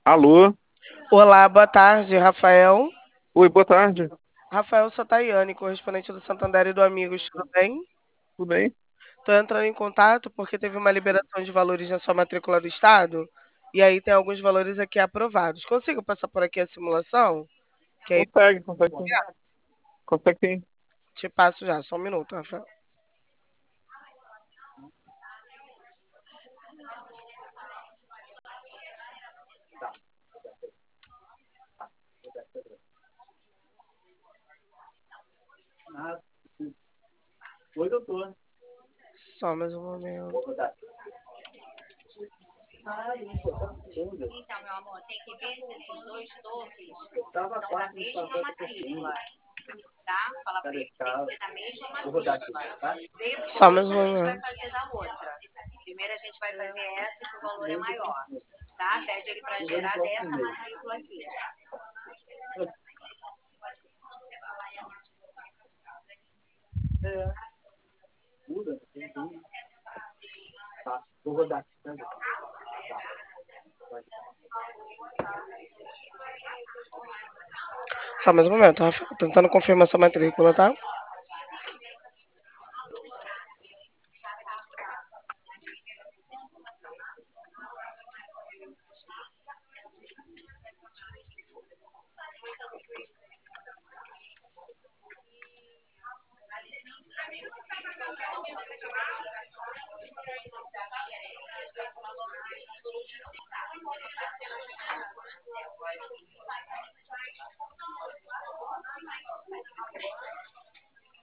Alô? Olá, boa tarde, Rafael. Oi, boa tarde. Rafael, sou Tayane, correspondente do Santander e do Amigos, tudo bem? Tudo bem? Estou entrando em contato porque teve uma liberação de valores na sua matrícula do Estado e aí tem alguns valores aqui aprovados. Consigo passar por aqui a simulação? Que aí Consegue sim. Consegue sim. te passo já, só um minuto, Rafael. Oi, doutor. Só mais um momento. Então, meu amor, tem que ver se esses dois topes são da mesma matrícula, tá? Fala pra ele, tem que ser da mesma matrícula. Só mais Depois um a gente vai momento. fazer da outra. Primeiro a gente vai fazer essa que o valor é maior, tá? Pede ele para gerar dessa matrícula aqui. Só mais um momento, Rafael. Tentando confirmar sua matrícula, tá?